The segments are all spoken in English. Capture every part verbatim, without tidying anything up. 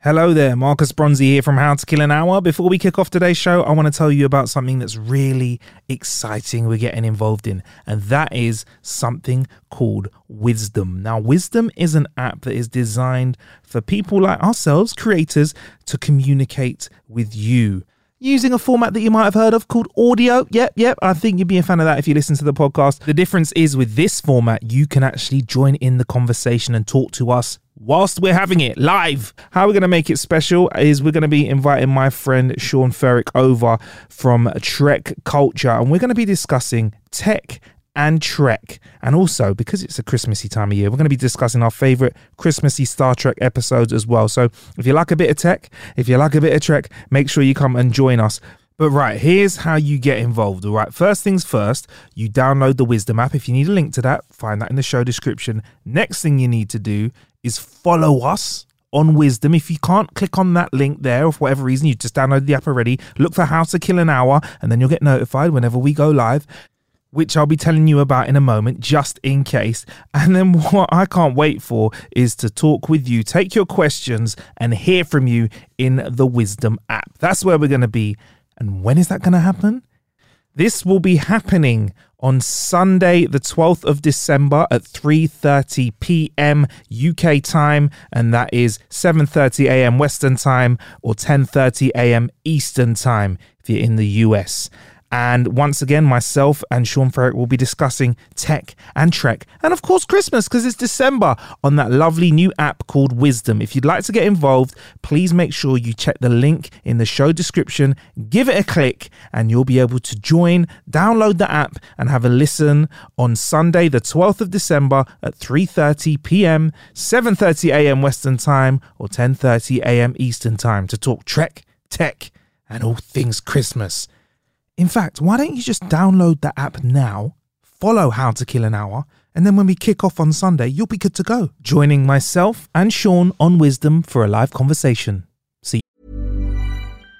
Hello there, Marcus Bronzy here from How to Kill an Hour. Before we kick off today's show, I want to tell you about something that's really exciting we're getting involved in, and that is something called Wisdom. Now, Wisdom is an app that is designed for people like ourselves, creators, to communicate with you using a format that you might have heard of called audio. Yep, yep, I think you'd be a fan of that if you listen to the podcast. The difference is with this format, you can actually join in the conversation and talk to us whilst we're having it live. How we're going to make it special is we're going to be inviting my friend Sean Ferrick over from Trek Culture, and we're going to be discussing tech and Trek. And also, because it's a Christmassy time of year, we're going to be discussing our favourite Christmassy Star Trek episodes as well. So if you like a bit of tech, if you like a bit of Trek, make sure you come and join us. But right, here's how you get involved, all right? First things first, you download the Wisdom app. If you need a link to that, find that in the show description. Next thing you need to do is follow us on Wisdom. If you can't click on that link there, or for whatever reason, you just download the app already, look for How to Kill an Hour, and then you'll get notified whenever we go live, which I'll be telling you about in a moment, just in case. And then what I can't wait for is to talk with you, take your questions, and hear from you in the Wisdom app. That's where we're going to be. And when is that going to happen? This will be happening on Sunday, the twelfth of December at three thirty p.m. U K time, and that is seven thirty a.m. Western time or ten thirty a.m. Eastern time if you're in the U S. And once again, myself and Sean Ferrick will be discussing tech and Trek, and of course Christmas, because it's December, on that lovely new app called Wisdom. If you'd like to get involved, please make sure you check the link in the show description, give it a click, and you'll be able to join, download the app, and have a listen on Sunday, the twelfth of December at three thirty p.m., seven thirty a.m. Western time, or ten thirty a.m. Eastern time to talk Trek, tech, and all things Christmas. In fact, why don't you just download the app now, follow How to Kill an Hour, and then when we kick off on Sunday, you'll be good to go. Joining myself and Sean on Wisdom for a live conversation. See you.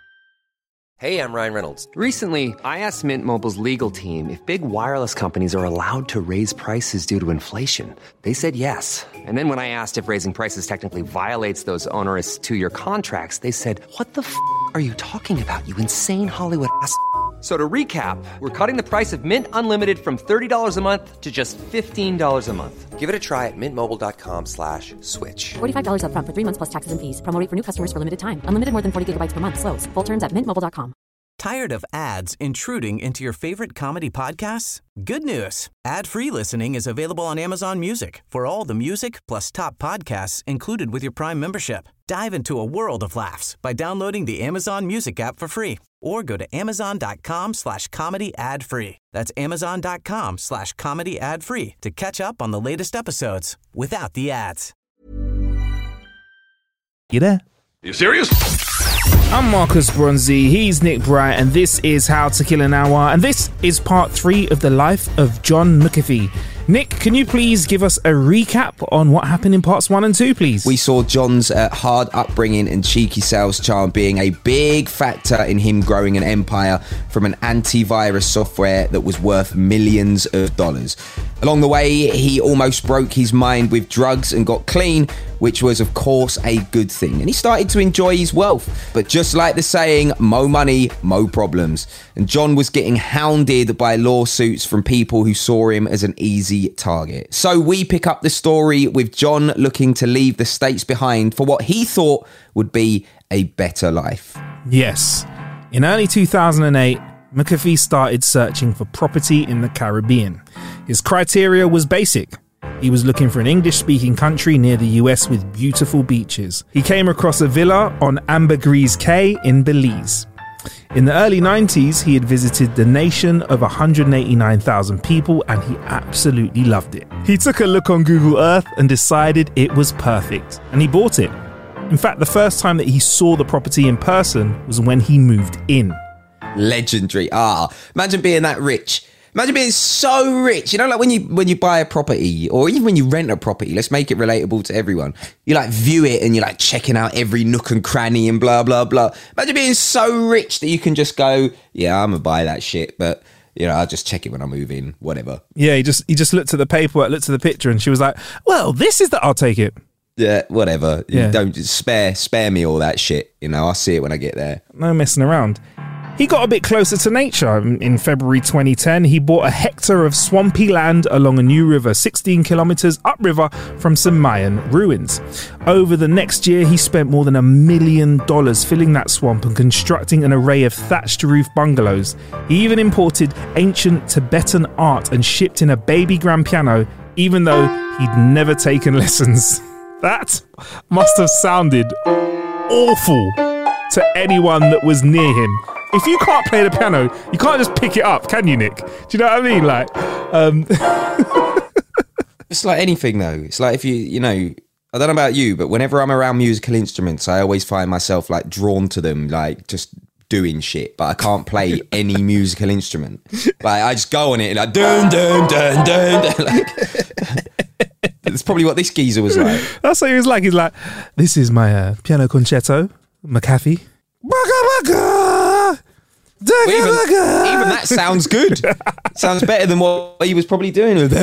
Hey, I'm Ryan Reynolds. Recently, I asked Mint Mobile's legal team if big wireless companies are allowed to raise prices due to inflation. They said yes. And then when I asked if raising prices technically violates those onerous two-year contracts, they said, "What the f*** are you talking about, you insane Hollywood ass f- So to recap, we're cutting the price of Mint Unlimited from thirty dollars a month to just fifteen dollars a month. Give it a try at mintmobile.com slash switch. forty-five dollars up front for three months plus taxes and fees. Promo rate for new customers for limited time. Unlimited more than forty gigabytes per month. Slows full terms at mint mobile dot com. Tired of ads intruding into your favorite comedy podcasts? Good news. Ad-free listening is available on Amazon Music for all the music plus top podcasts included with your Prime membership. Dive into a world of laughs by downloading the Amazon Music app for free or go to amazon.com slash comedy ad free. That's amazon.com slash comedy ad free to catch up on the latest episodes without the ads. You there? You serious? I'm Marcus Bronzy, he's Nick Bright, and this is How to Kill an Hour, and this is part three of the life of John McAfee. Nick, can you please give us a recap on what happened in parts one and two, please? We saw John's uh, hard upbringing and cheeky sales charm being a big factor in him growing an empire from an antivirus software that was worth millions of dollars. Along the way, he almost broke his mind with drugs and got clean, which was, of course, a good thing. And he started to enjoy his wealth. But just like the saying, mo money, mo problems. And John was getting hounded by lawsuits from people who saw him as an easy target. So we pick up the story with John looking to leave the States behind for what he thought would be a better life. Yes. In early two thousand eight, McAfee started searching for property in the Caribbean. His criteria was basic. He was looking for an English-speaking country near the U S with beautiful beaches. He came across a villa on Ambergris Caye in Belize. In the early nineties, he had visited the nation of one hundred eighty-nine thousand people and he absolutely loved it. He took a look on Google Earth and decided it was perfect, and he bought it. In fact, the first time that he saw the property in person was when he moved in. Legendary. Ah, imagine being that rich. Imagine being so rich. You know, like when you when you buy a property or even when you rent a property, let's make it relatable to everyone. You like view it and you're like checking out every nook and cranny and blah, blah, blah. Imagine being so rich that you can just go, yeah, I'm going to buy that shit, but you know, I'll just check it when I move in, whatever. Yeah, he just he just looked at the paperwork, looked at the picture, and she was like, well, this is the, I'll take it. Yeah, whatever. Yeah. You don't spare spare me all that shit. You know, I'll see it when I get there. No messing around. He got a bit closer to nature. In February twenty ten, he bought a hectare of swampy land along a new river, sixteen kilometres upriver from some Mayan ruins. Over the next year, he spent more than a million dollars filling that swamp and constructing an array of thatched roof bungalows. He even imported ancient Tibetan art and shipped in a baby grand piano, even though he'd never taken lessons. That must have sounded awful to anyone that was near him. If you can't play the piano, you can't just pick it up, can you, Nick? Do you know what I mean? Like, um... It's like anything, though. It's like if you, you know, I don't know about you, but whenever I'm around musical instruments, I always find myself like drawn to them, like just doing shit, but I can't play any musical instrument. Like I just go on it and like, dun, dun, dun, dun, dun. Like, that's probably what this geezer was like. That's what he was like. He's like, this is my uh, piano concerto, McAfee. Even, even that sounds good. Sounds better than what he was probably doing. I'm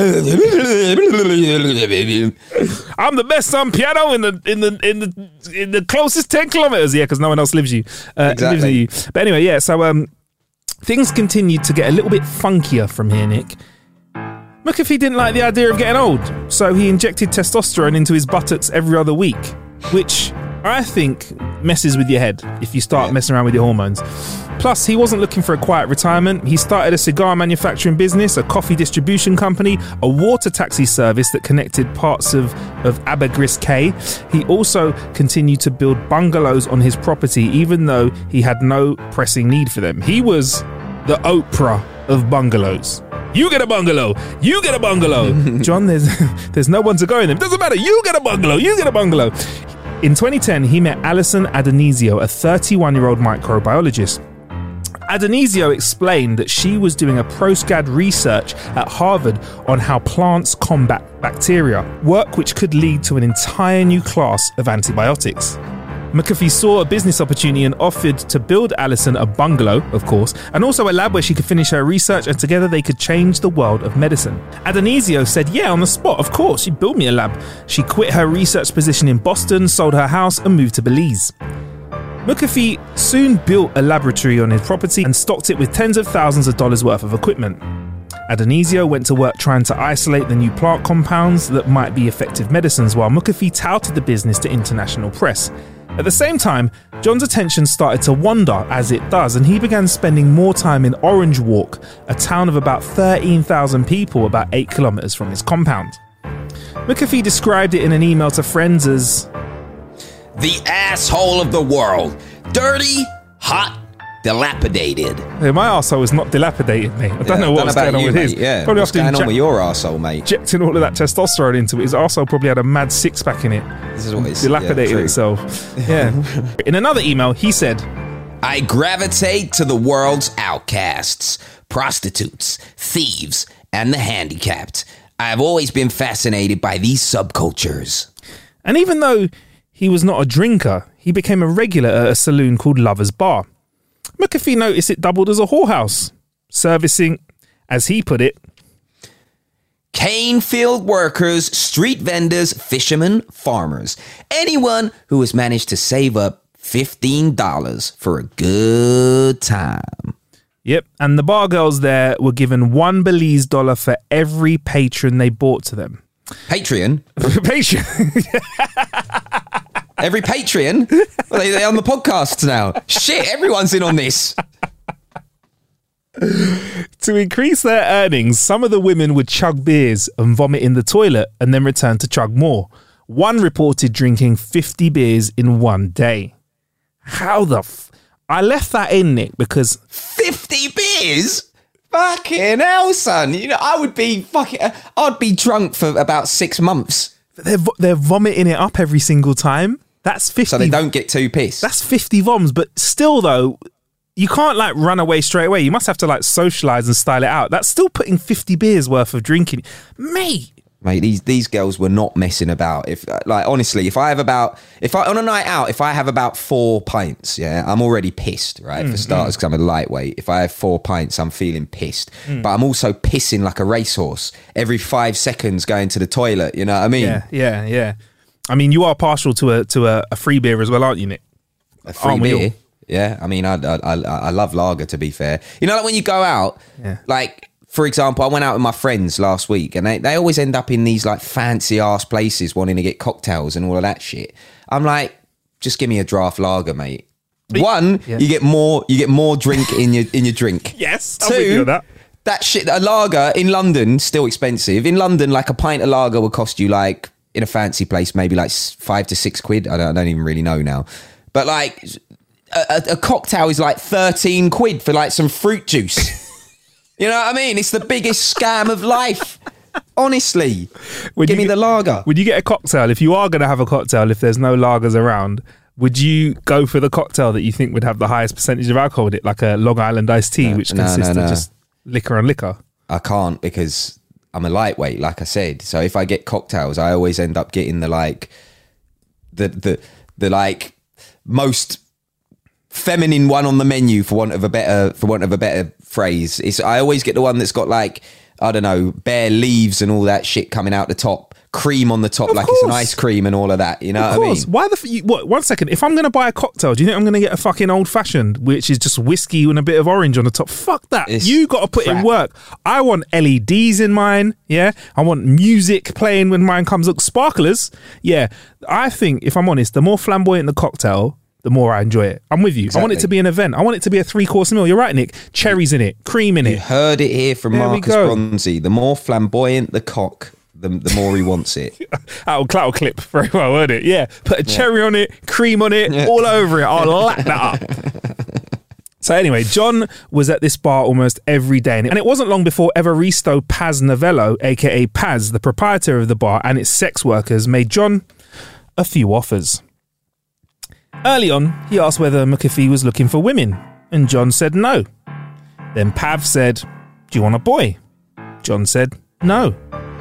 the best on piano in the in the in the in the closest ten kilometers. Yeah, because no one else lives you. Uh, exactly. Lives near you. But anyway, yeah. So um, things continued to get a little bit funkier from here, Nick. McAfee didn't like the idea of getting old, so he injected testosterone into his buttocks every other week, which I think messes with your head if you start yeah. messing around with your hormones. Plus, he wasn't looking for a quiet retirement. He started a cigar manufacturing business, a coffee distribution company, a water taxi service that connected parts of, of Abergris Cay. He also continued to build bungalows on his property, even though he had no pressing need for them. He was the Oprah of bungalows. You get a bungalow. You get a bungalow. John, there's there's no one to go in them. Doesn't matter. You get a bungalow. You get a bungalow. In twenty ten, he met Alison Adonisio, a thirty-one-year-old microbiologist. Adonisio explained that she was doing a postgrad research at Harvard on how plants combat bacteria, work which could lead to an entire new class of antibiotics. McAfee saw a business opportunity and offered to build Alison a bungalow, of course, and also a lab where she could finish her research, and together they could change the world of medicine. Adonisio said, yeah, on the spot, of course, she'd build me a lab. She quit her research position in Boston, sold her house, and moved to Belize. McAfee soon built a laboratory on his property and stocked it with tens of thousands of dollars worth of equipment. Adonisio went to work trying to isolate the new plant compounds that might be effective medicines, while McAfee touted the business to international press. At the same time, John's attention started to wander, as it does, and he began spending more time in Orange Walk, a town of about thirteen thousand people about eight kilometres from his compound. McAfee described it in an email to friends as the asshole of the world. Dirty, hot, dilapidated. Hey, my arsehole is not dilapidated, mate. I don't yeah, know what's going on you, with mate. his. Yeah, probably what's going on with your arsehole, mate? Injecting all of that testosterone into it. His arsehole probably had a mad six-pack in it. This is what it's dilapidated yeah, itself. Yeah. In another email, he said, I gravitate to the world's outcasts, prostitutes, thieves, and the handicapped. I have always been fascinated by these subcultures. And even though he was not a drinker, he became a regular at a saloon called Lover's Bar. McAfee noticed it doubled as a whorehouse, servicing, as he put it, cane field workers, street vendors, fishermen, farmers. Anyone who has managed to save up fifteen dollars for a good time. Yep, and the bar girls there were given one Belize dollar for every patron they brought to them. Patreon? Patreon. Every Patreon? Well, they, they're on the podcasts now. Shit, everyone's in on this. To increase their earnings, some of the women would chug beers and vomit in the toilet and then return to chug more. One reported drinking fifty beers in one day. How the f... I left that in, Nick, because... fifty beers? Fucking hell, son. You know, I would be fucking... I'd be drunk for about six months. They're, they're vomiting it up every single time. That's fifty. So they don't get too pissed. That's fifty voms, but still, though... You can't, like, run away straight away. You must have to, like, socialise and style it out. That's still putting fifty beers worth of drinking. Mate. Mate, these these girls were not messing about. If, like, honestly, if I have about... if I on a night out, if I have about four pints, yeah, I'm already pissed, right? Mm, for starters, because mm. I'm a lightweight. If I have four pints, I'm feeling pissed. Mm. But I'm also pissing like a racehorse. Every five seconds going to the toilet, you know what I mean? Yeah, yeah, yeah. I mean, you are partial to a to a, a free beer as well, aren't you, Nick? A free Aren't we beer? all? Yeah, I mean, I, I I I love lager, to be fair. You know, like when you go out, Yeah. like, for example, I went out with my friends last week and they, they always end up in these like fancy ass places wanting to get cocktails and all of that shit. I'm like, just give me a draft lager, mate. One, Yeah. you get more you get more drink in your in your drink. Yes, Two, I'm with you on that. that shit, a lager in London, still expensive. In London, like a pint of lager would cost you like, in a fancy place, maybe like s- five to six quid. I don't, I don't even really know now. But like a, a, a cocktail is like thirteen quid for like some fruit juice. You know what I mean? It's the biggest scam of life. Honestly. When Give you me get- the lager. Would you get a cocktail, if you are going to have a cocktail, if there's no lagers around, would you go for the cocktail that you think would have the highest percentage of alcohol in it, like a Long Island iced tea, which no, consists no, of no. just liquor and liquor? I can't because I'm a lightweight, like I said. So if I get cocktails, I always end up getting the like the the the like most feminine one on the menu, for want of a better for want of a better phrase. It's I always get the one that's got like, I don't know, bare leaves and all that shit coming out the top, cream on the top, Of like it's an course. ice cream and all of that. You know Of what course. I mean? Why the f- you, what? One second. If I'm going to buy a cocktail, do you think I'm going to get a fucking old fashioned, which is just whiskey and a bit of orange on the top? Fuck that. It's You got to put in crap. work. I want L E Ds in mine. Yeah. I want music playing when mine comes up. Sparklers. Yeah. I think, if I'm honest, the more flamboyant the cocktail, the more I enjoy it. I'm with you. I want it Exactly. to be an event. I want it to be a three course meal. You're right, Nick. Cherries in it, cream in You it. heard it here from There we Marcus go. Bronzy. The more flamboyant the cock, the, the more he wants it. That'll, that'll clip very well, won't it? Yeah. Put a cherry on it, cream on it, all over it. I'll lap that up. So anyway, John was at this bar almost every day. And it wasn't long before Evaristo Paz Novello, a k a. Paz, the proprietor of the bar, and its sex workers, made John a few offers. Early on, he asked whether McAfee was looking for women, and John said no. Then Pav said, "Do you want a boy?" John said no.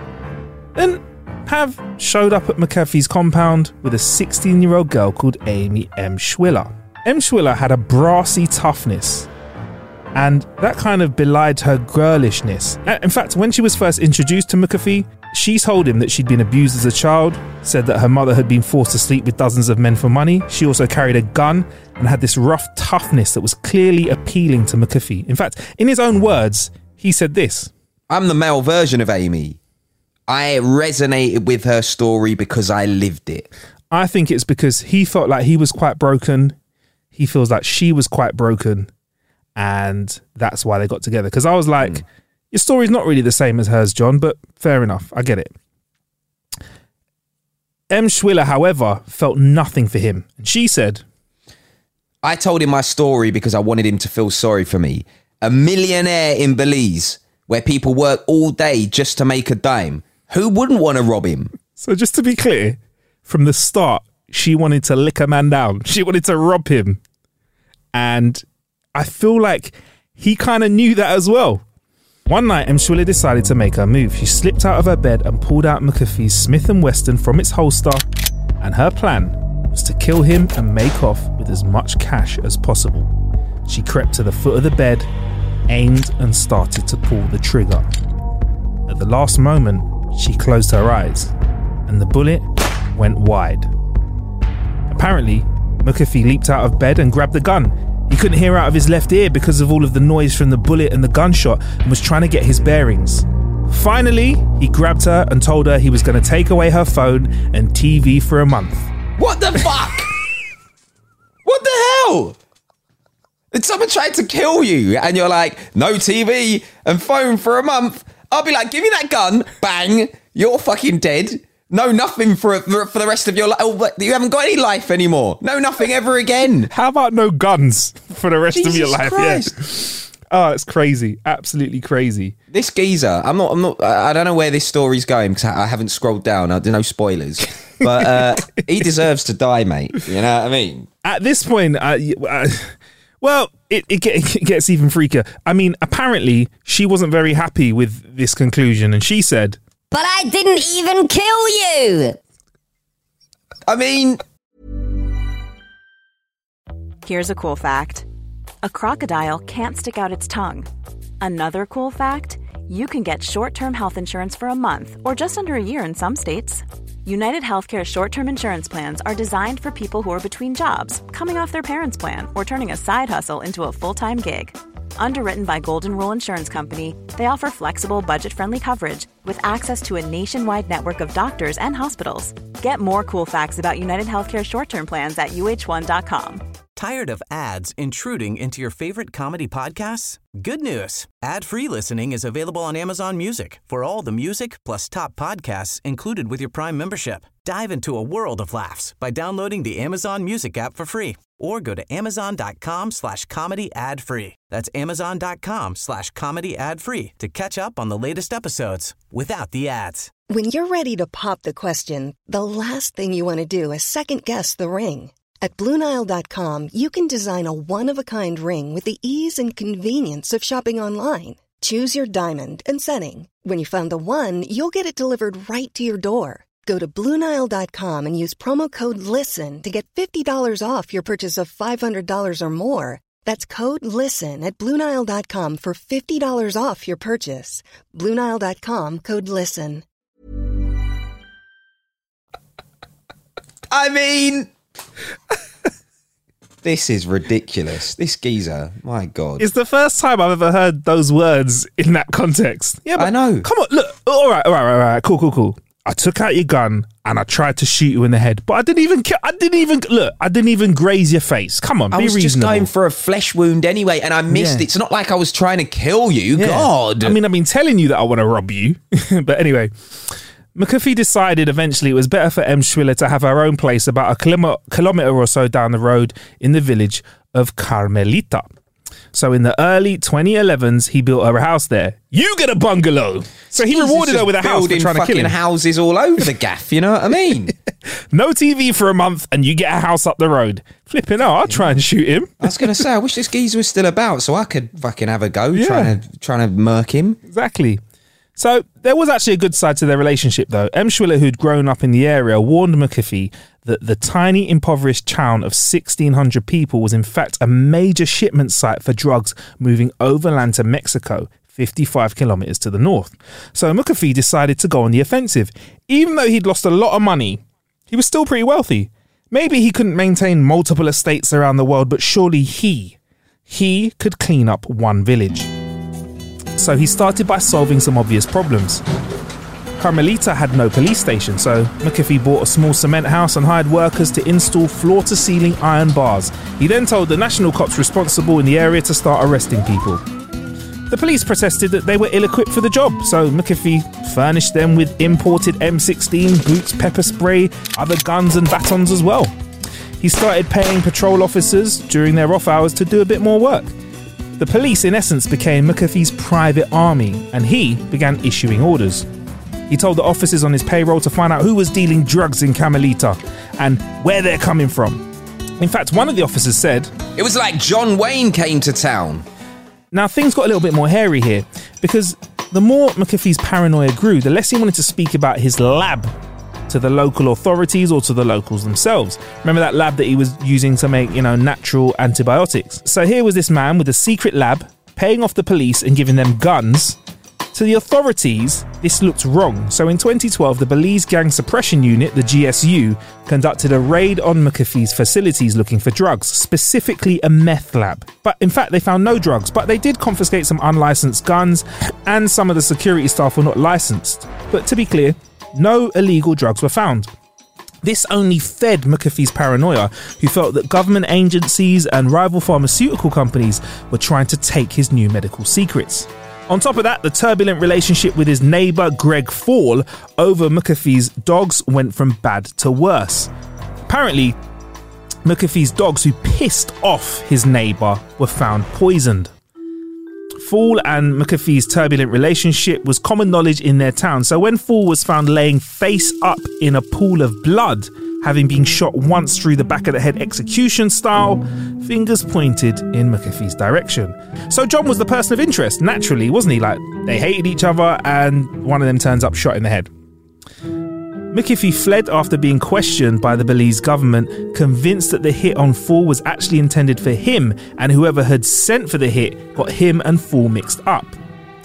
Then Pav showed up at McAfee's compound with a sixteen-year-old girl called Amy M. Schwiller. M. Schwiller had a brassy toughness, and that kind of belied her girlishness. Uh, In fact, when she was first introduced to McAfee, she told him that she'd been abused as a child, said that her mother had been forced to sleep with dozens of men for money. She also carried a gun and had this rough toughness that was clearly appealing to McAfee. In fact, in his own words, he said this. I'm the male version of Amy. I resonated with her story because I lived it. I think it's because he felt like he was quite broken. He feels like she was quite broken. And that's why they got together. Because I was like, your story's not really the same as hers, John, but fair enough. I get it. M. Schwiller, however, felt nothing for him. And she said, I told him my story because I wanted him to feel sorry for me. A millionaire in Belize, where people work all day just to make a dime. Who wouldn't want to rob him? so just to be clear, from the start, she wanted to lick a man down. She wanted to rob him. And I feel like he kind of knew that as well. One night, M. Schwiller decided to make her move. She slipped out of her bed and pulled out McAfee's Smith and Wesson from its holster. And her plan was to kill him and make off with as much cash as possible. She crept to the foot of the bed, aimed and started to pull the trigger. At the last moment, she closed her eyes and the bullet went wide. Apparently, McAfee leaped out of bed and grabbed the gun. He couldn't hear out of his left ear because of all of the noise from the bullet and the gunshot and was trying to get his bearings. Finally, he grabbed her and told her he was going to take away her phone and T V for a month. What the fuck? What the hell? Did someone try to kill you and you're like, no T V and phone for a month? I'll be like, give me that gun, bang, you're fucking dead. No nothing for for, for the rest of your life. Oh, you haven't got any life anymore. No nothing ever again. How about no guns for the rest of your Jesus life? Christ. Yeah. Oh, it's crazy. Absolutely crazy. This geezer, I'm not, I'm not, I I don't know where this story's going because I I haven't scrolled down. I don't know spoilers, but uh, he deserves to die, mate. You know what I mean? At this point, uh, uh, well, it, it, get, it gets even freakier. I mean, apparently, she wasn't very happy with this conclusion, and she said, But I didn't even kill you! I mean, Here's a cool fact. A crocodile can't stick out its tongue. Another cool fact, you can get short-term health insurance for a month or just under a year in some states. United Healthcare short-term insurance plans are designed for people who are between jobs, coming off their parents' plan, or turning a side hustle into a full-time gig. Underwritten by Golden Rule Insurance Company, they offer flexible, budget-friendly coverage with access to a nationwide network of doctors and hospitals. Get more cool facts about United Healthcare short-term plans at U H one dot com. Tired of ads intruding into your favorite comedy podcasts? Good news. Ad-free listening is available on Amazon Music for all the music plus top podcasts included with your Prime membership. Dive into a world of laughs by downloading the Amazon Music app for free or go to amazon.com slash comedy ad free. That's amazon.com slash comedy ad free to catch up on the latest episodes without the ads. When you're ready to pop the question, the last thing you want to do is second-guess the ring. At Blue Nile dot com, you can design a one-of-a-kind ring with the ease and convenience of shopping online. Choose your diamond and setting. When you find the one, you'll get it delivered right to your door. Go to Blue Nile dot com and use promo code LISTEN to get fifty dollars off your purchase of five hundred dollars or more. That's code LISTEN at Blue Nile dot com for fifty dollars off your purchase. Blue Nile dot com, code LISTEN. I mean... This is ridiculous. This geezer, my God. It's the first time I've ever heard those words in that context. Yeah, but I know. Come on, look. All right, all right, all right. Cool, cool, cool. I took out your gun and I tried to shoot you in the head, but I didn't even. I didn't even look. I didn't even graze your face. Come on, I be was reasonable. just going for a flesh wound anyway, and I missed Yeah. it. It's not like I was trying to kill you. Yeah. God. I mean, I've been telling you that I want to rob you, but anyway. McAfee decided eventually it was better for Emshwiller to have her own place about a kilom- kilometre or so down the road in the village of Carmelita. So in the early twenty elevens, he built her a house there. You get a bungalow. So he Jesus, rewarded her just with a house for building trying to kill fucking him. houses all over the gaff, you know what I mean? No T V for a month and you get a house up the road. Flipping out, I'll try and shoot him. I was going to say, I wish this geezer was still about so I could fucking have a go Yeah. trying to trying to murk him. Exactly. So there was actually a good side to their relationship, though. Emshwiller, who'd grown up in the area, warned McAfee that the tiny, impoverished town of sixteen hundred people was in fact a major shipment site for drugs moving overland to Mexico, fifty-five kilometres to the north. So McAfee decided to go on the offensive. Even though he'd lost a lot of money, he was still pretty wealthy. Maybe he couldn't maintain multiple estates around the world, but surely he, he could clean up one village. So he started by solving some obvious problems. Carmelita had no police station, so McAfee bought a small cement house and hired workers to install floor-to-ceiling iron bars. He then told the national cops responsible in the area to start arresting people. The police protested that they were ill-equipped for the job, so McAfee furnished them with imported M sixteen, boots, pepper spray, other guns and batons as well. He started paying patrol officers during their off hours to do a bit more work. The police, in essence, became McAfee's private army, and he began issuing orders. He told the officers on his payroll to find out who was dealing drugs in Carmelita and where they're coming from. In fact, one of the officers said, It was like John Wayne came to town. Now, things got a little bit more hairy here, because the more McAfee's paranoia grew, the less he wanted to speak about his lab to the local authorities or to the locals themselves. Remember that lab that he was using to make, you know, natural antibiotics? So here was this man with a secret lab, paying off the police and giving them guns. To the authorities, this looked wrong. So in twenty twelve, the Belize Gang Suppression Unit, the G S U, conducted a raid on McAfee's facilities looking for drugs, specifically a meth lab. But in fact, they found no drugs, but they did confiscate some unlicensed guns, and some of the security staff were not licensed. But to be clear, no illegal drugs were found. This only fed McAfee's paranoia, who felt that government agencies and rival pharmaceutical companies were trying to take his new medical secrets. On top of that, the turbulent relationship with his neighbour Greg Fall over McAfee's dogs went from bad to worse. Apparently, McAfee's dogs who pissed off his neighbour were found poisoned. Fall and McAfee's turbulent relationship was common knowledge in their town, so when Fall was found laying face up in a pool of blood, having been shot once through the back of the head execution style, fingers pointed in McAfee's direction. So John was the person of interest, naturally, wasn't he? Like, they hated each other and one of them turns up shot in the head. McAfee fled after being questioned by the Belize government, convinced that the hit on Fall was actually intended for him, and whoever had sent for the hit got him and Fall mixed up.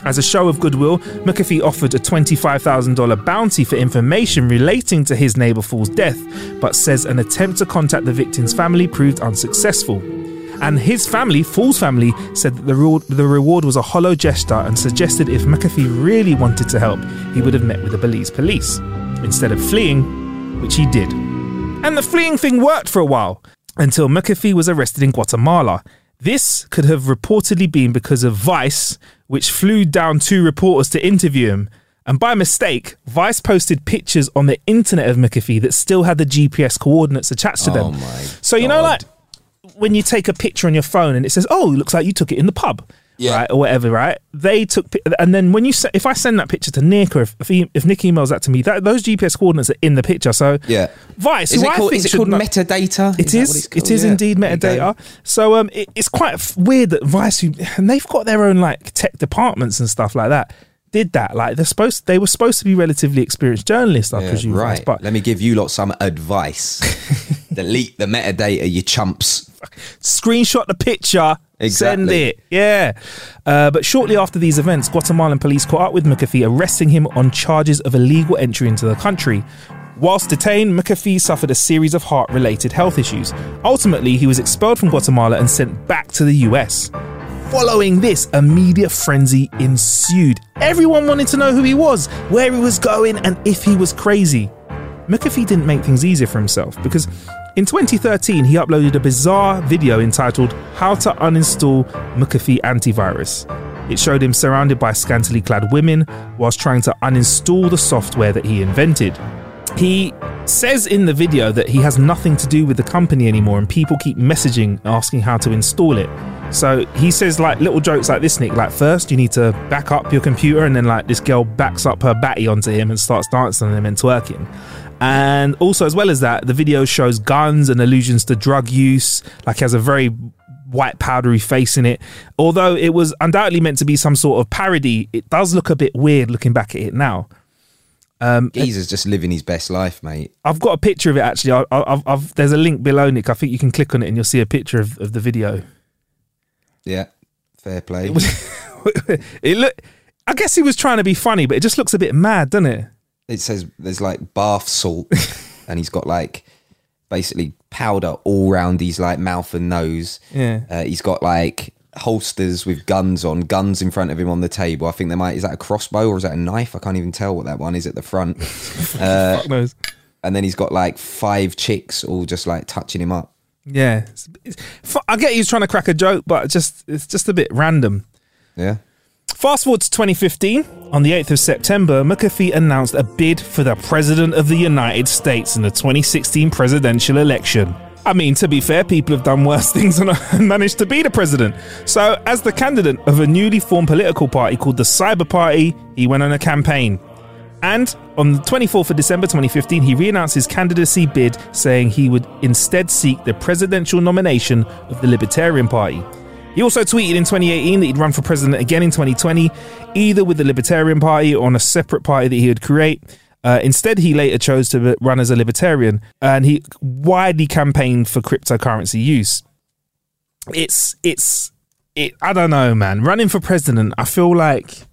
As a show of goodwill, McAfee offered a twenty-five thousand dollars bounty for information relating to his neighbour Fall's death, but says an attempt to contact the victim's family proved unsuccessful. And his family, Fall's family, said that the reward, the reward was a hollow gesture and suggested if McAfee really wanted to help, he would have met with the Belize police, instead of fleeing, which he did. And the fleeing thing worked for a while, until McAfee was arrested in Guatemala. This could have reportedly been because of Vice, which flew down two reporters to interview him. And by mistake, Vice posted pictures on the internet of McAfee that still had the G P S coordinates attached to them. Oh my so, you God. know, like when you take a picture on your phone and it says, oh, it looks like you took it in the pub. Yeah. Right, or whatever, right? They took, pi- and then when you se- if I send that picture to Nick, or if if, he, if Nick emails that to me, that those G P S coordinates are in the picture. So Yeah. Vice, Is who it I called, think is it should called know- metadata? It that is. what it's It called? is Yeah. indeed There you go. metadata. So um, it, it's quite f- weird that Vice, who, and they've got their own like tech departments and stuff like that, did that. Like they're supposed, they were supposed to be relatively experienced journalists, I Yeah, presume. Vice, right. but Let me give you lot some advice. Delete the metadata, you chumps. screenshot the picture, send Exactly. it. Yeah. Uh, but shortly after these events, Guatemalan police caught up with McAfee, arresting him on charges of illegal entry into the country. Whilst detained, McAfee suffered a series of heart-related health issues. Ultimately, he was expelled from Guatemala and sent back to the U S. Following this, a media frenzy ensued. Everyone wanted to know who he was, where he was going, and if he was crazy. McAfee didn't make things easier for himself because in twenty thirteen, he uploaded a bizarre video entitled How to Uninstall McAfee Antivirus. It showed him surrounded by scantily clad women whilst trying to uninstall the software that he invented. He says in the video that he has nothing to do with the company anymore and people keep messaging asking how to install it. So he says like little jokes like this, Nick, like first you need to back up your computer, and then like this girl backs up her batty onto him and starts dancing on him and twerking. And also, as well as that, the video shows guns and allusions to drug use, like he has a very white powdery face in it. Although it was undoubtedly meant to be some sort of parody, it does look a bit weird looking back at it now. Um, Geezer's just living his best life, mate. I've got a picture of it actually. I, I, I've, I've, there's a link below, Nick. I think you can click on it and you'll see a picture of, of the video. Yeah, fair play. It, was, it look. I guess he was trying to be funny, but it just looks a bit mad, doesn't it? It says there's like bath salt, and he's got like basically powder all round his like mouth and nose. Yeah. Uh, he's got like holsters with guns on, guns in front of him on the table. I think they might. Is that a crossbow or is that a knife? I can't even tell what that one is at the front. Uh, Fuck knows. and then he's got like five chicks all just like touching him up. Yeah, it's, it's, I get he's trying to crack a joke, but just it's just a bit random. Yeah. Fast forward to twenty fifteen. On the eighth of September, McAfee announced a bid for the President of the United States in the twenty sixteen presidential election. I mean, to be fair, people have done worse things and managed to be the president. So, as the candidate of a newly formed political party called the Cyber Party, he went on a campaign. And on the twenty-fourth of December twenty fifteen, he re-announced his candidacy bid, saying he would instead seek the presidential nomination of the Libertarian Party. He also tweeted in twenty eighteen that he'd run for president again in twenty twenty, either with the Libertarian Party or on a separate party that he would create. Uh, instead, he later chose to run as a libertarian, and he widely campaigned for cryptocurrency use. It's, it's, it. I don't know, man. Running for president, I feel like,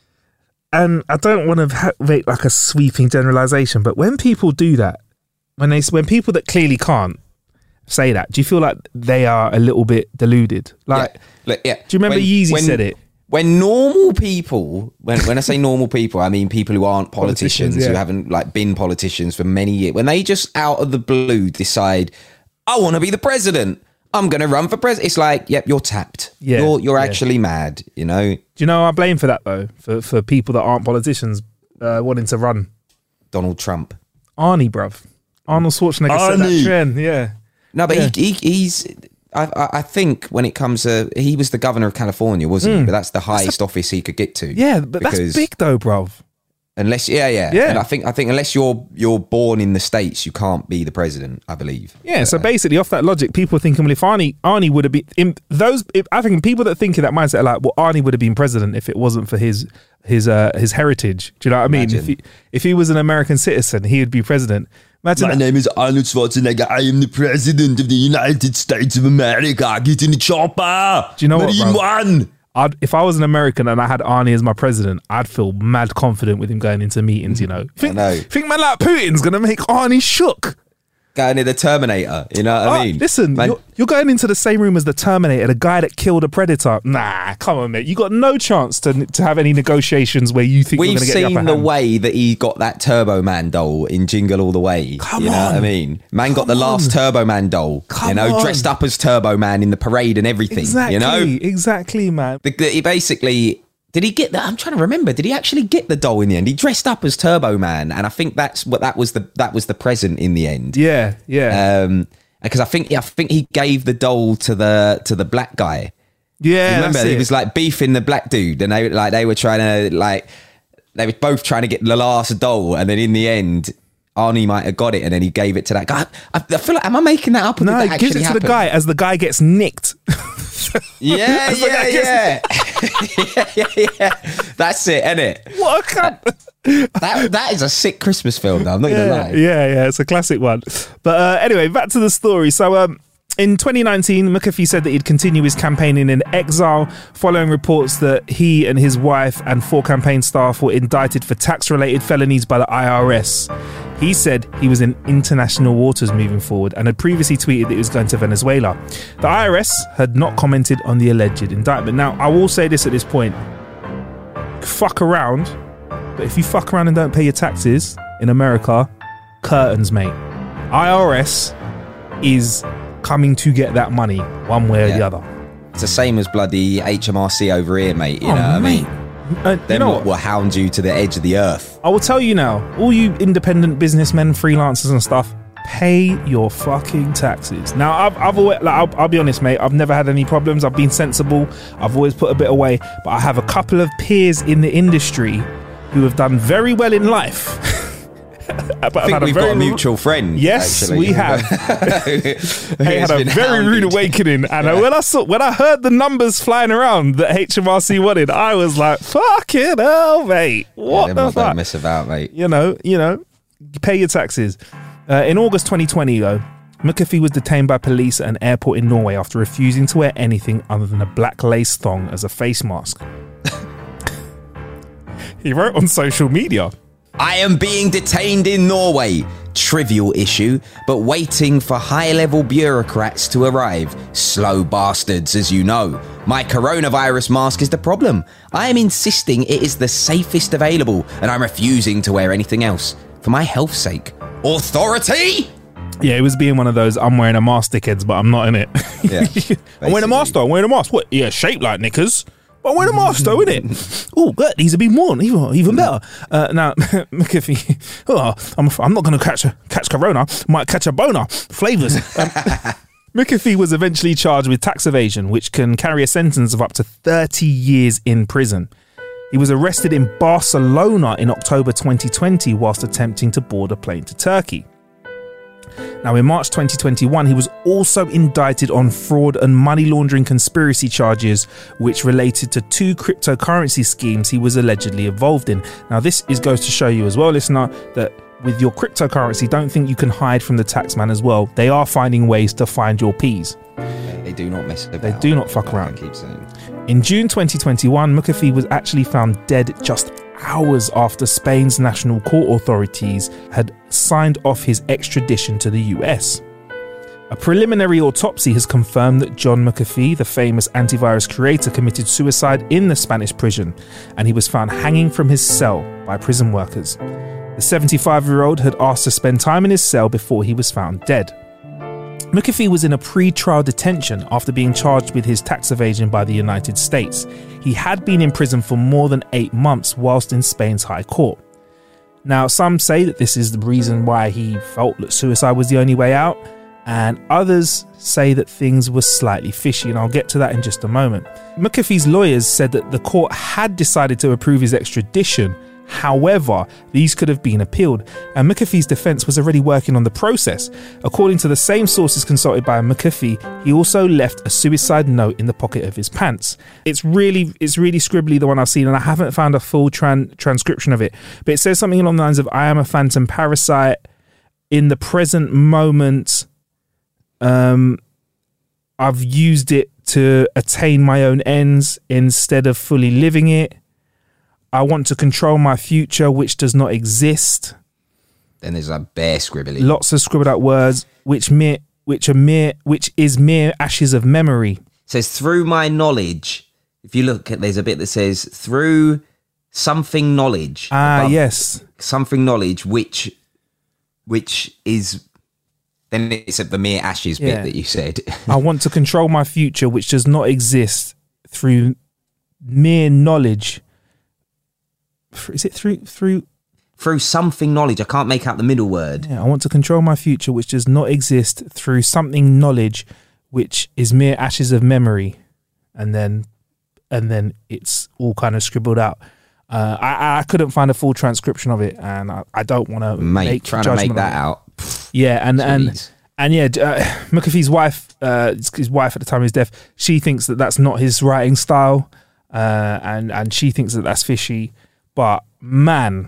and I don't want to make like a sweeping generalization, but when people do that, when they, when people that clearly can't say that, do you feel like they are a little bit deluded? Like, yeah. Look, yeah. Do you remember when, Yeezy when, said it? When normal people, when when I say normal people, I mean people who aren't politicians, Politicians, yeah. who haven't like been politicians for many years, when they just out of the blue decide, I want to be the president, I'm going to run for president. It's like, yep, you're tapped. Yeah, You're you're yeah. actually mad, you know? Do you know I blame for that though? For for people that aren't politicians uh, wanting to run. Donald Trump. Arnie, bruv. Arnold Schwarzenegger set that Arnie. trend, yeah. No, but Yeah. he, he he's. I, I I think when it comes to, he was the governor of California, wasn't he? But that's the highest office he could get to. Hmm. Yeah, but that's Because big though, bruv. Unless, yeah, yeah, Yeah. And I think I think unless you're you're born in the States, you can't be the president. I believe. Yeah, so basically, off that logic, people are thinking, well, if Arnie, Arnie would have been in those. If, I think people that think in that mindset are like, well, Arnie would have been president if it wasn't for his his uh, his heritage. Do you know what I mean? Imagine. If he if he was an American citizen, he would be president. Imagine My that. name is Arnold Schwarzenegger. I am the president of the United States of America. Get in the chopper. Do you know what, Marine bro? One. I'd, if I was an American and I had Arnie as my president, I'd feel mad confident with him going into meetings, you know. Think, I know. think man like Putin's going to make Arnie shook. Going in the Terminator, you know what I Oh, mean? listen, Man, you're, you're going into the same room as the Terminator, the guy that killed a Predator. Nah, come on, mate. You got no chance to to have any negotiations where you think we've you're going to get the seen upper the hand. way that he got that Turbo Man doll in Jingle All the Way. Come you know what I on. mean? Man got the Come last on. Turbo Man doll, Come you know, on. dressed up as Turbo Man in the parade and everything. Exactly, You know, exactly, man. the, the, he basically. Did he get that? I'm trying to remember. Did he actually get the doll in the end? He dressed up as Turbo Man, and I think that's what that was the that was the present in the end. Yeah, yeah. Um, because I think I think he gave the doll to the to the black guy. yeah, Remember, that's he it. was like beefing the black dude, and they like they were trying to like they were both trying to get the last doll, and then in the end, Arnie might have got it, and then he gave it to that guy. I, I feel like, am I making that up? Or No, did he that gives it actually to the happen? guy as the guy gets nicked. Yeah, As the yeah, guy yeah. yeah, yeah, yeah. That's it, isn't it? What a cunt. That that is a sick Christmas film, though. I'm not gonna Yeah, lie. yeah, yeah, it's a classic one. But uh, anyway, back to the story. So, um, in twenty nineteen, McAfee said that he'd continue his campaigning in exile following reports that he and his wife and four campaign staff were indicted for tax-related felonies by the I R S. He said he was in international waters moving forward and had previously tweeted that he was going to Venezuela. The I R S had not commented on the alleged indictment. Now, I will say this at this point. Fuck around, but if you fuck around and don't pay your taxes in America, curtains, mate. I R S is coming to get that money one way or Yeah. the other. It's the same as bloody H M R C over here, mate. You Oh, know what I mate. mean? Uh, you Them know lot what? will hound you to the edge of the earth. I will tell you now, all you independent businessmen, freelancers and stuff, pay your fucking taxes. Now, I've, I've always, like, I'll, I'll be honest, mate, I've never had any problems. I've been sensible. I've always put a bit away. But I have a couple of peers in the industry who have done very well in life. But I I've think had we've very got a mutual friend. Yes, actually. we have. Who They has had a been very rude hounded. awakening, and uh, when I saw when I heard the numbers flying around that H M R C wanted, I was like, "Fucking hell, mate! What Them the lot don't fuck?" mess about, mate. You know, you know, pay your taxes. Uh, in August twenty twenty, though, McAfee was detained by police at an airport in Norway after refusing to wear anything other than a black lace thong as a face mask. He wrote on social media. I am being detained in Norway. Trivial issue, but waiting for high-level bureaucrats to arrive. Slow bastards, as you know. My coronavirus mask is the problem. I am insisting it is the safest available, and I'm refusing to wear anything else. For my health's sake. Authority? Yeah, it was being one of those, I'm wearing a mask dickheads, but I'm not in it. Yeah, I'm wearing a mask though, I'm wearing a mask. What? Yeah, shaped like knickers. But I'm wearing a mask though, innit? Oh, good. These have been worn, even, even better. Uh, now, McAfee, oh, I'm, I'm not going to catch a, catch corona. Might catch a boner. Flavours. Um, McAfee was eventually charged with tax evasion, which can carry a sentence of up to thirty years in prison. He was arrested in Barcelona in October twenty twenty whilst attempting to board a plane to Turkey. Now, in March twenty twenty-one, he was also indicted on fraud and money laundering conspiracy charges, which related to two cryptocurrency schemes he was allegedly involved in. Now, this is goes to show you as well, listener, that with your cryptocurrency, don't think you can hide from the taxman as well. They are finding ways to find your peas. They do not mess about. They do not fuck like I around. keep saying. In June twenty twenty-one, McAfee was actually found dead just hours after Spain's national court authorities had signed off his extradition to the U S. A preliminary autopsy has confirmed that John McAfee, the famous antivirus creator, committed suicide in the Spanish prison, and he was found hanging from his cell by prison workers. The seventy-five-year-old had asked to spend time in his cell before he was found dead. McAfee was in a pre-trial detention after being charged with his tax evasion by the United States. He had been in prison for more than eight months whilst in Spain's High Court. Now, some say that this is the reason why he felt that suicide was the only way out, and others say that things were slightly fishy, and I'll get to that in just a moment. McAfee's lawyers said that the court had decided to approve his extradition. However, these could have been appealed, and McAfee's defense was already working on the process. According to the same sources consulted by McAfee, he also left a suicide note in the pocket of his pants. It's really, it's really scribbly, the one I've seen, and I haven't found a full tran- transcription of it. But it says something along the lines of, "I am a phantom parasite. In the present moment, um, I've used it to attain my own ends instead of fully living it. I want to control my future, which does not exist. Then there's a bare scribbling. Lots of scribbled out words, which mere, which are mere, which is mere ashes of memory. It says, through my knowledge. If you look at, there's a bit that says, through something knowledge. Ah, above, yes. Something knowledge, which, which is, then it's at the mere ashes Yeah. bit that you said. I want to control my future, which does not exist, through mere knowledge. Is it through through? Through something knowledge. I can't make out the middle word. Yeah, I want to control my future, which does not exist, through something knowledge, which is mere ashes of memory, and then, and then it's all kind of scribbled out. Uh, I, I couldn't find a full transcription of it, and I, I don't want to Mate, make trying to judgment make that on it. out. Yeah, and and Jeez. and yeah, uh, McAfee's wife, uh, his wife at the time of his death, she thinks that that's not his writing style, uh, and and she thinks that that's fishy. But man,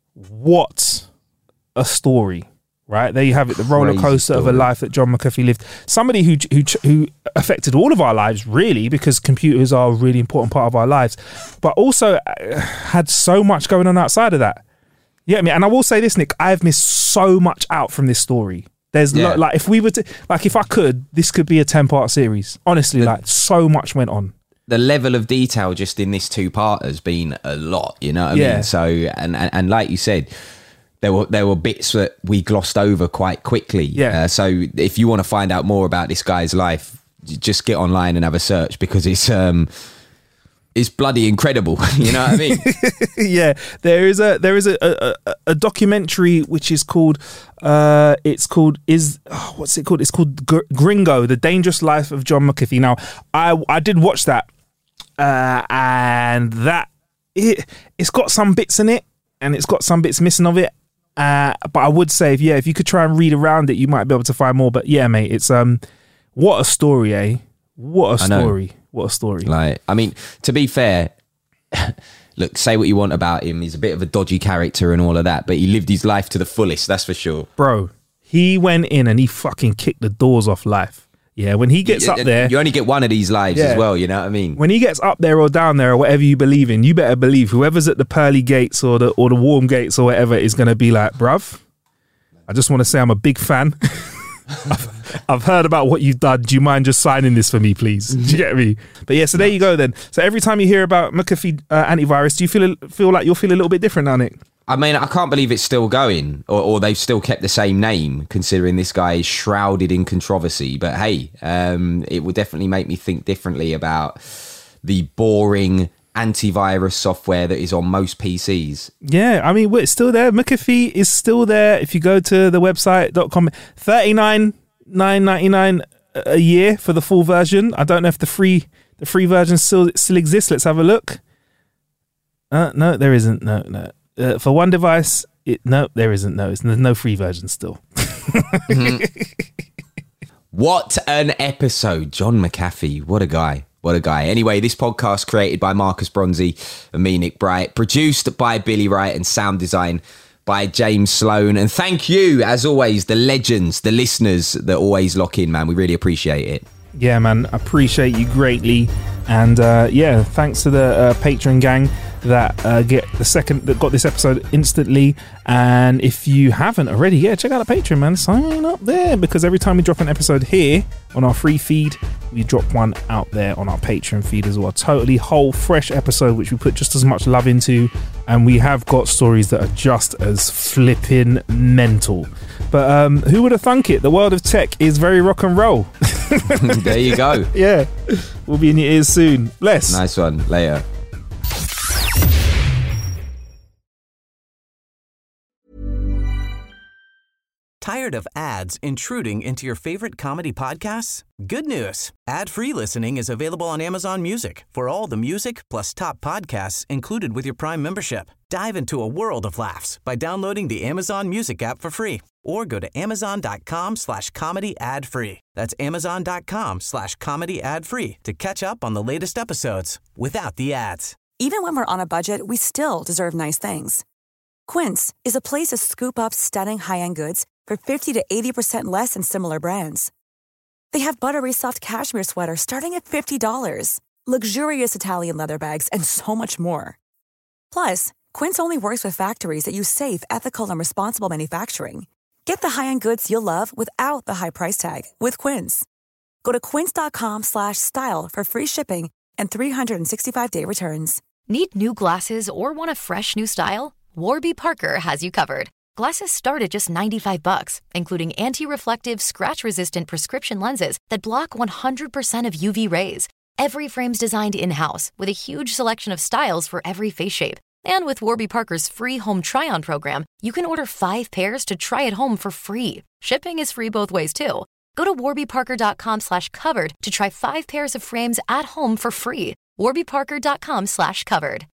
what a story! Right there, you have it—the roller Crazy coaster of a story. life that John McAfee lived. Somebody who who who affected all of our lives, really, because computers are a really important part of our lives, but also uh, had so much going on outside of that. Yeah, I mean, and I will say this, Nick, I've missed so much out from this story. There's Yeah. lo- like, if we were to, like, if I could, this could be a ten part series. Honestly, like, so much went on. The level of detail just in this two part has been a lot, you know what I Yeah. mean? So, and, and, and like you said, there were there were bits that we glossed over quite quickly. Yeah. Uh, so if you want to find out more about this guy's life, j- just get online and have a search, because it's um it's bloody incredible. You know what I mean? Yeah, there is a there is a, a, a, a documentary which is called uh it's called is oh, what's it called? It's called Gr- Gringo: The Dangerous Life of John McAfee. Now, I I did watch that, uh, and that it it's got some bits in it, and it's got some bits missing of it. Uh, but I would say, if yeah, if you could try and read around it, you might be able to find more. But yeah, mate, it's um, what a story, eh? What a I know. story! What a story! Like, I mean, to be fair, look, say what you want about him. He's a bit of a dodgy character and all of that, but he lived his life to the fullest, that's for sure. Bro, he went in and he fucking kicked the doors off life. Yeah, when he gets You- up there, You only get one of these lives Yeah. as well, you know what I mean? when he gets up there or down there or whatever you believe in, you better believe whoever's at the pearly gates or the or the warm gates or whatever is going to be like, bruv, I just want to say I'm a big fan. I've, I've heard about what you've done. Do you mind just signing this for me, please? Do you get me? But yeah, so there you go then. So every time you hear about McAfee uh, antivirus, do you feel feel like you'll feel a little bit different now, Nick? I mean, I can't believe it's still going, or, or they've still kept the same name, considering this guy is shrouded in controversy. But hey, um, it will definitely make me think differently about the boring antivirus software that is on most P Cs. Yeah, I mean, it's still there. McAfee is still there. If you go to the website dot com, thirty-nine nine ninety-nine a year for the full version. I don't know if the free the free version still still exists. Let's have a look. Uh, no, there isn't. No, no. Uh, for one device, it, no, there isn't. No, it's, there's no free version still. What an episode. John McAfee. What a guy. What a guy. Anyway, this podcast created by Marcus Bronzy and me, Nick Bright, produced by Billy Wright, and sound design by James Sloan. And thank you, as always, the legends, the listeners that always lock in, man. We really appreciate it. Yeah, man, appreciate you greatly. And uh, yeah, thanks to the uh, Patreon gang that uh, get the second that got this episode instantly. And if you haven't already, yeah, check out the Patreon, man. Sign up there, because every time we drop an episode here on our free feed, we drop one out there on our Patreon feed as well. Totally whole fresh episode, which we put just as much love into, and we have got stories that are just as flipping mental. But um, who would have thunk it? The world of tech is very rock and roll. There you go. Yeah, we'll be in your ears soon. Bless. Nice one. Later. Tired of ads intruding into your favorite comedy podcasts? Good news. Ad-free listening is available on Amazon Music for all the music plus top podcasts included with your Prime membership. Dive into a world of laughs by downloading the Amazon Music app for free or go to amazon.com slash comedy ad free. That's amazon.com slash comedy ad free to catch up on the latest episodes without the ads. Even when we're on a budget, we still deserve nice things. Quince is a place to scoop up stunning high-end goods for fifty to eighty percent less than similar brands. They have buttery soft cashmere sweaters starting at fifty dollars, luxurious Italian leather bags, and so much more. Plus, Quince only works with factories that use safe, ethical, and responsible manufacturing. Get the high-end goods you'll love without the high price tag with Quince. Go to quince.com slash style for free shipping and three sixty-five day returns. Need new glasses or want a fresh new style? Warby Parker has you covered. Glasses start at just ninety-five bucks, including anti-reflective, scratch-resistant prescription lenses that block one hundred percent of U V rays. Every frame's designed in-house with a huge selection of styles for every face shape. And with Warby Parker's free home try-on program, you can order five pairs to try at home for free. Shipping is free both ways, too. Go to warbyparker.com slash covered to try five pairs of frames at home for free. warbyparker.com slash covered.